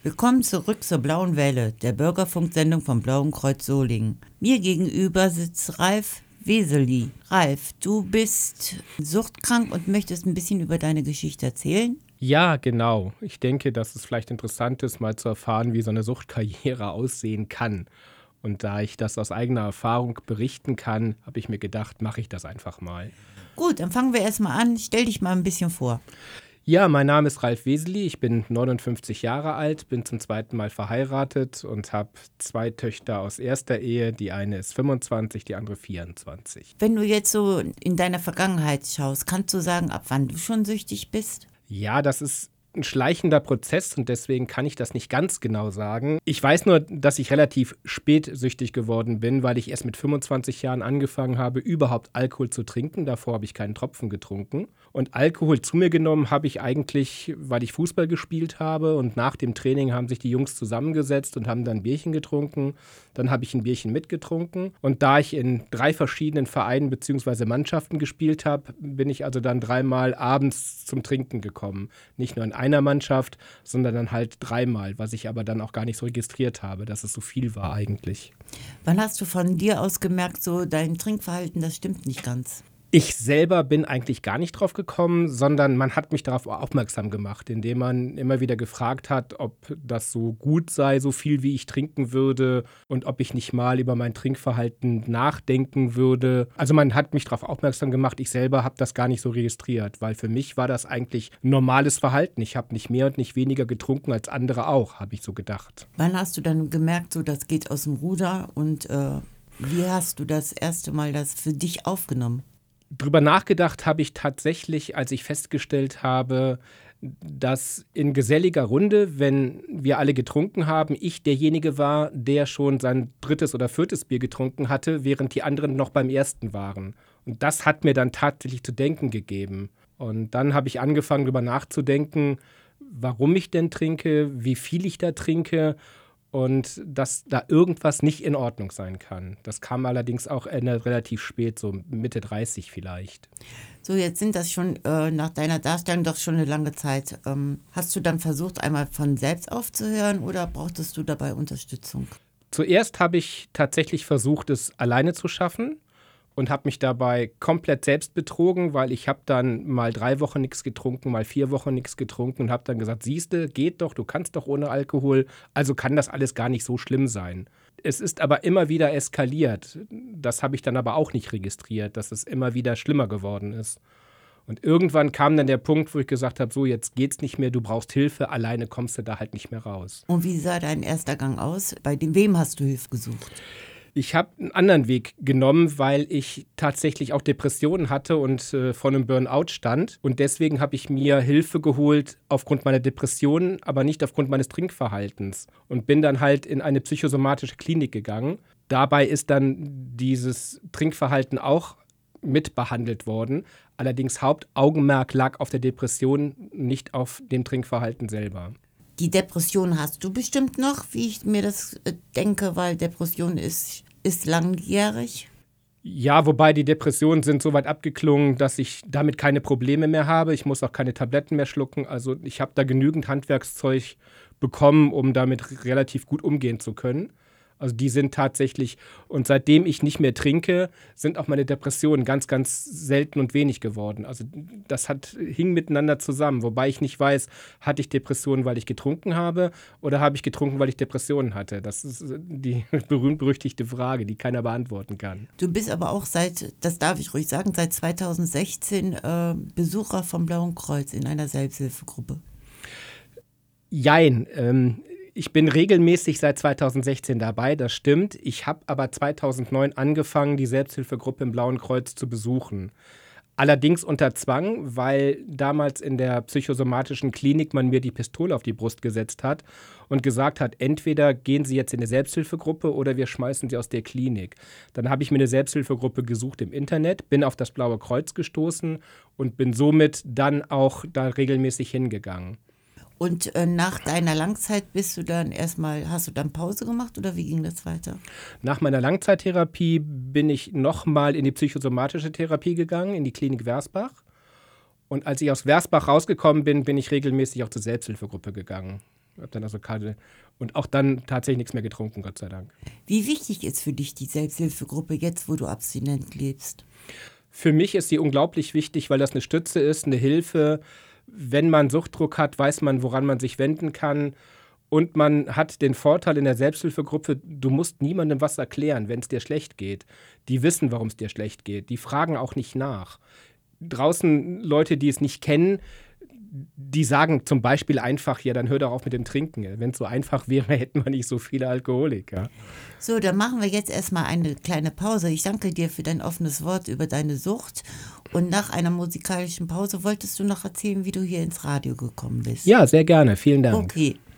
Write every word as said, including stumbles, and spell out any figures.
Willkommen zurück zur Blauen Welle, der Bürgerfunksendung vom Blauen Kreuz Solingen. Mir gegenüber sitzt Ralf Weseli. Ralf, du bist suchtkrank und möchtest ein bisschen über deine Geschichte erzählen? Ja, genau. Ich denke, dass es vielleicht interessant ist, mal zu erfahren, wie so eine Suchtkarriere aussehen kann. Und da ich das aus eigener Erfahrung berichten kann, habe ich mir gedacht, mache ich das einfach mal. Gut, dann fangen wir erstmal an. Stell dich mal ein bisschen vor. Ja, mein Name ist Ralf Weseli, ich bin neunundfünfzig Jahre alt, bin zum zweiten Mal verheiratet und habe zwei Töchter aus erster Ehe. Die eine ist fünfundzwanzig, die andere vierundzwanzig. Wenn du jetzt so in deiner Vergangenheit schaust, kannst du sagen, ab wann du schon süchtig bist? Ja, das ist ein schleichender Prozess und deswegen kann ich das nicht ganz genau sagen. Ich weiß nur, dass ich relativ spät süchtig geworden bin, weil ich erst mit fünfundzwanzig Jahren angefangen habe, überhaupt Alkohol zu trinken. Davor habe ich keinen Tropfen getrunken. Und Alkohol zu mir genommen habe ich eigentlich, weil ich Fußball gespielt habe. Und nach dem Training haben sich die Jungs zusammengesetzt und haben dann ein Bierchen getrunken. Dann habe ich ein Bierchen mitgetrunken. Und da ich in drei verschiedenen Vereinen bzw. Mannschaften gespielt habe, bin ich also dann dreimal abends zum Trinken gekommen. Nicht nur in einer Mannschaft, sondern dann halt dreimal, was ich aber dann auch gar nicht so registriert habe, dass es so viel war eigentlich. Wann hast du von dir aus gemerkt, so dein Trinkverhalten, das stimmt nicht ganz? Ich selber bin eigentlich gar nicht drauf gekommen, sondern man hat mich darauf aufmerksam gemacht, indem man immer wieder gefragt hat, ob das so gut sei, so viel wie ich trinken würde und ob ich nicht mal über mein Trinkverhalten nachdenken würde. Also man hat mich darauf aufmerksam gemacht, ich selber habe das gar nicht so registriert, weil für mich war das eigentlich normales Verhalten. Ich habe nicht mehr und nicht weniger getrunken als andere auch, habe ich so gedacht. Wann hast du dann gemerkt, so das geht aus dem Ruder und äh, wie hast du das erste Mal das für dich aufgenommen? Drüber nachgedacht habe ich tatsächlich, als ich festgestellt habe, dass in geselliger Runde, wenn wir alle getrunken haben, ich derjenige war, der schon sein drittes oder viertes Bier getrunken hatte, während die anderen noch beim ersten waren. Und das hat mir dann tatsächlich zu denken gegeben. Und dann habe ich angefangen, darüber nachzudenken, warum ich denn trinke, wie viel ich da trinke und dass da irgendwas nicht in Ordnung sein kann. Das kam allerdings auch relativ spät, so Mitte dreißig vielleicht. So, jetzt sind das schon äh, nach deiner Darstellung doch schon eine lange Zeit. Ähm, hast du dann versucht, einmal von selbst aufzuhören oder brauchtest du dabei Unterstützung? Zuerst habe ich tatsächlich versucht, es alleine zu schaffen und habe mich dabei komplett selbst betrogen, weil ich habe dann mal drei Wochen nichts getrunken, mal vier Wochen nichts getrunken und habe dann gesagt, siehste, geht doch, du kannst doch ohne Alkohol, also kann das alles gar nicht so schlimm sein. Es ist aber immer wieder eskaliert. Das habe ich dann aber auch nicht registriert, dass es immer wieder schlimmer geworden ist. Und irgendwann kam dann der Punkt, wo ich gesagt habe, so jetzt geht's nicht mehr, du brauchst Hilfe, alleine kommst du da halt nicht mehr raus. Und wie sah dein erster Gang aus? Bei dem wem hast du Hilfe gesucht? Ich habe einen anderen Weg genommen, weil ich tatsächlich auch Depressionen hatte und äh, vor einem Burnout stand. Und deswegen habe ich mir Hilfe geholt aufgrund meiner Depressionen, aber nicht aufgrund meines Trinkverhaltens. Und bin dann halt in eine psychosomatische Klinik gegangen. Dabei ist dann dieses Trinkverhalten auch mitbehandelt worden. Allerdings Hauptaugenmerk lag auf der Depression, nicht auf dem Trinkverhalten selber. Die Depression hast du bestimmt noch, wie ich mir das äh, denke, weil Depression ist, ist langjährig. Ja, wobei die Depressionen sind so weit abgeklungen, dass ich damit keine Probleme mehr habe. Ich muss auch keine Tabletten mehr schlucken. Also ich habe da genügend Handwerkszeug bekommen, um damit relativ gut umgehen zu können. Also die sind tatsächlich, und seitdem ich nicht mehr trinke, sind auch meine Depressionen ganz, ganz selten und wenig geworden. Also das hat, hing miteinander zusammen, wobei ich nicht weiß, hatte ich Depressionen, weil ich getrunken habe oder habe ich getrunken, weil ich Depressionen hatte? Das ist die berühmt-berüchtigte Frage, die keiner beantworten kann. Du bist aber auch seit, das darf ich ruhig sagen, seit zweitausendsechzehn äh, Besucher vom Blauen Kreuz in einer Selbsthilfegruppe. Jein, ähm, ich bin regelmäßig seit zweitausendsechzehn dabei, das stimmt. Ich habe aber zweitausendneun angefangen, die Selbsthilfegruppe im Blauen Kreuz zu besuchen. Allerdings unter Zwang, weil damals in der psychosomatischen Klinik man mir die Pistole auf die Brust gesetzt hat und gesagt hat, entweder gehen Sie jetzt in eine Selbsthilfegruppe oder wir schmeißen Sie aus der Klinik. Dann habe ich mir eine Selbsthilfegruppe gesucht im Internet, bin auf das Blaue Kreuz gestoßen und bin somit dann auch da regelmäßig hingegangen. Und äh, nach deiner Langzeit bist du dann erstmal, hast du dann Pause gemacht oder wie ging das weiter? Nach meiner Langzeittherapie bin ich nochmal in die psychosomatische Therapie gegangen, in die Klinik Versbach. Und als ich aus Versbach rausgekommen bin, bin ich regelmäßig auch zur Selbsthilfegruppe gegangen. Hab dann also keine, und auch dann tatsächlich nichts mehr getrunken, Gott sei Dank. Wie wichtig ist für dich die Selbsthilfegruppe jetzt, wo du abstinent lebst? Für mich ist sie unglaublich wichtig, weil das eine Stütze ist, eine Hilfe. Wenn man Suchtdruck hat, weiß man, woran man sich wenden kann. Und man hat den Vorteil in der Selbsthilfegruppe, du musst niemandem was erklären, wenn es dir schlecht geht. Die wissen, warum es dir schlecht geht. Die fragen auch nicht nach. Draußen Leute, die es nicht kennen, die sagen zum Beispiel einfach, ja, dann hör doch auf mit dem Trinken. Wenn es so einfach wäre, hätten wir nicht so viele Alkoholiker. So, dann machen wir jetzt erstmal eine kleine Pause. Ich danke dir für dein offenes Wort über deine Sucht. Und nach einer musikalischen Pause wolltest du noch erzählen, wie du hier ins Radio gekommen bist. Ja, sehr gerne. Vielen Dank. Okay.